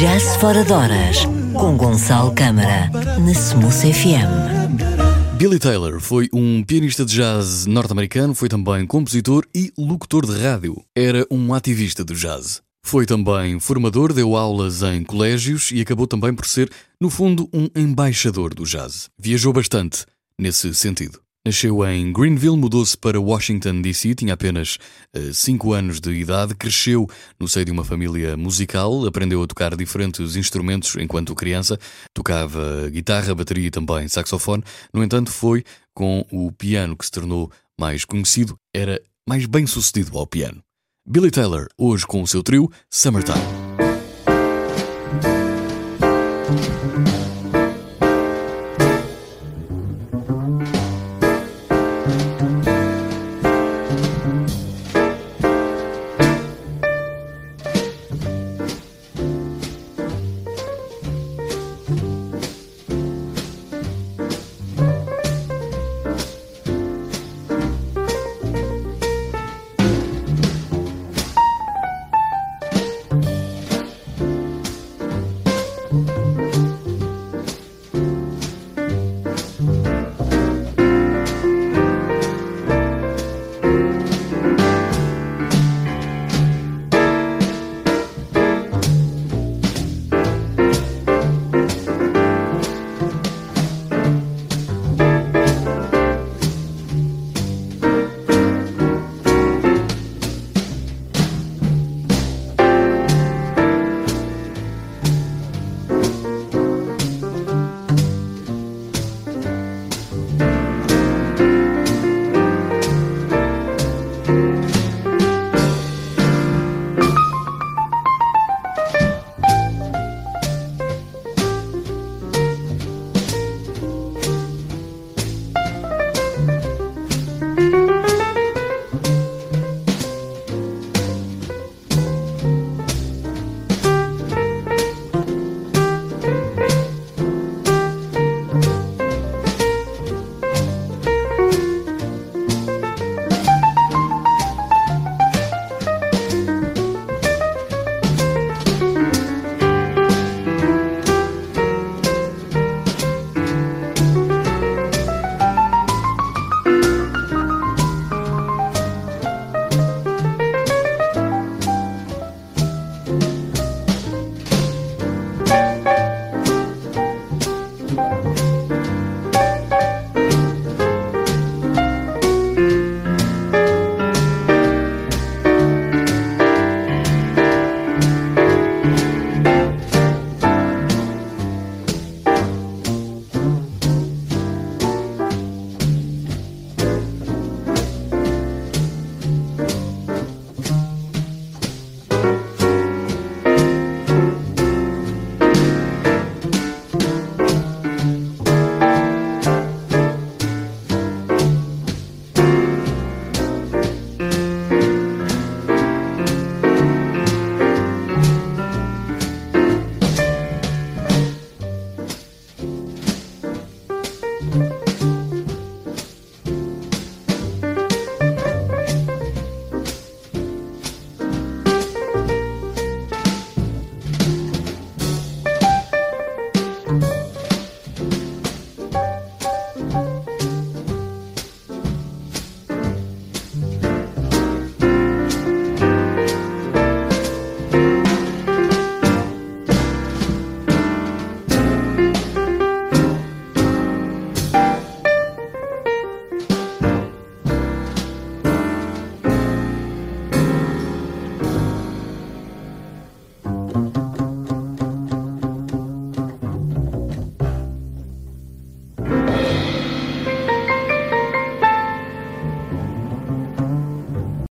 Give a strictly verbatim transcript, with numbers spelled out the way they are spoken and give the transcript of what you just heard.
Jazz Fora de Horas, com Gonçalo Câmara, na Smooth F M. Billy Taylor foi um pianista de jazz norte-americano, foi também compositor e locutor de rádio. Era um ativista do jazz. Foi também formador, deu aulas em colégios e acabou também por ser, no fundo, um embaixador do jazz. Viajou bastante nesse sentido. Nasceu em Greenville, mudou-se para Washington, D C, tinha apenas cinco anos de idade, cresceu no seio de uma família musical, aprendeu a tocar diferentes instrumentos enquanto criança, tocava guitarra, bateria e também saxofone. No entanto, foi com o piano que se tornou mais conhecido, era mais bem sucedido ao piano. Billy Taylor, hoje com o seu trio Summertime.